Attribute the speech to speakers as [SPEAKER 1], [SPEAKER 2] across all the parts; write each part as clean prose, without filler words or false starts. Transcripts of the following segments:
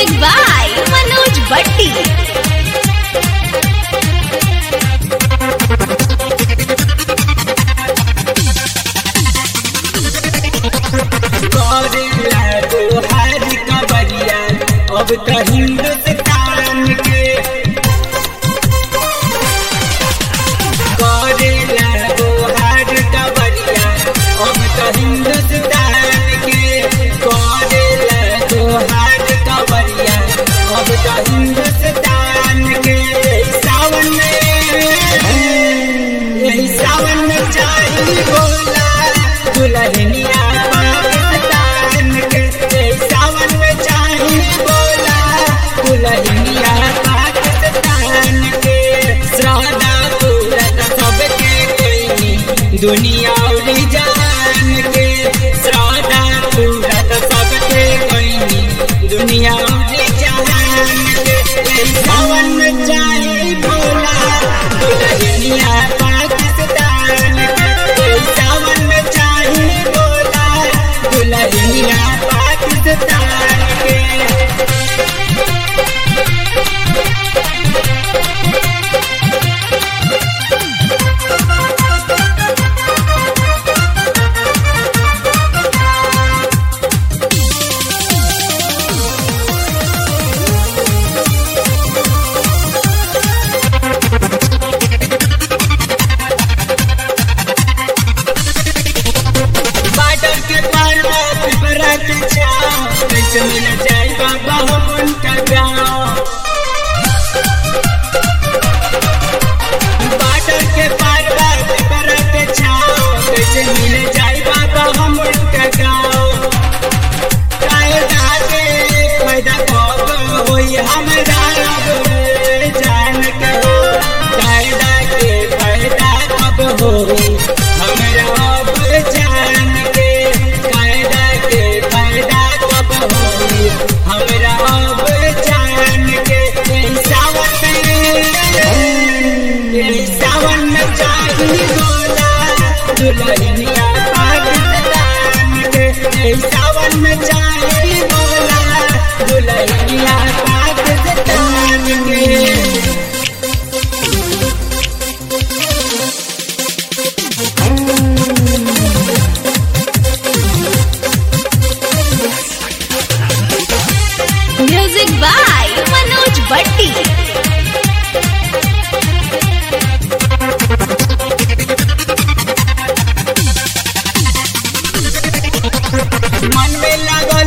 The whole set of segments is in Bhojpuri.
[SPEAKER 1] Music by Manoj Bhatti.
[SPEAKER 2] अब तो हिंदुस्तान के करेला गोहार कबरिया अब तो हिंदुस्तान के करेला गोहार कबरिया अब तो हिंदुस्तान के सावन में चाहिए बोला दुल्हनिया पाकिस्तान के सावन में चाहिए दुल्हनिया पाकिस्तान के श्रद्धा पूरत सबके कोई दुनिया उड़ी जान के श्रद्धा पूरत सबके कोई दुनिया उड़ी जान के सावन में चाहिए भोला दुल्हनिया पाकिस्तान के सावन में चाहिए भोला दुल्हनिया पाकिस्तान के मिल जाएगा बहुमन का गाँव बाटर के पार बरत छाओ कैसे मिल जाएगा बहुमन का गाँव कायदा के फायदा कब होई हमरा जान के कायदा के फायदा कब होई हमरा जान के कायदा के फायदा हमरा अब जान के सावन में चाहिए बोला दुल्हनिया पाकिस्तान के सावन में चाहिए बोला दुल्हनिया पाकिस्तान के
[SPEAKER 1] Music by Manoj Bhatti.
[SPEAKER 2] मन में लगा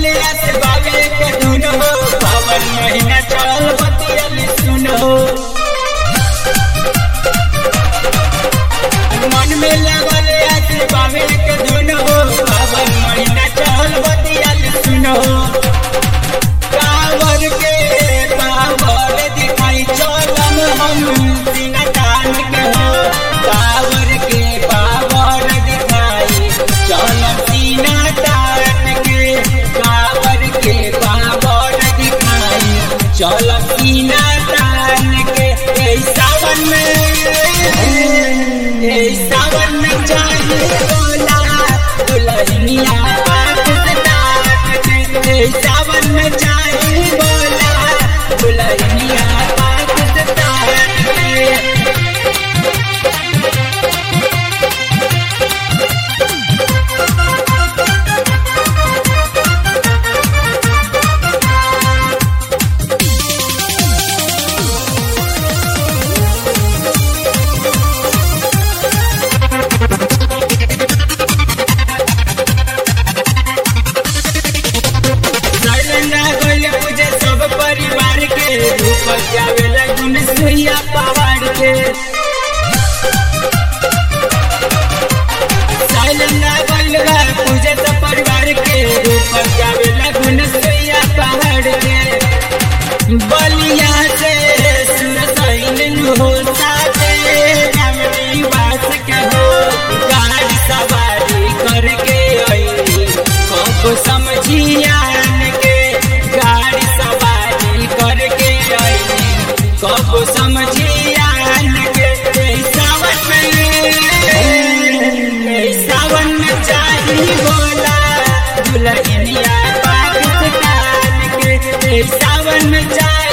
[SPEAKER 2] सावन में चाहे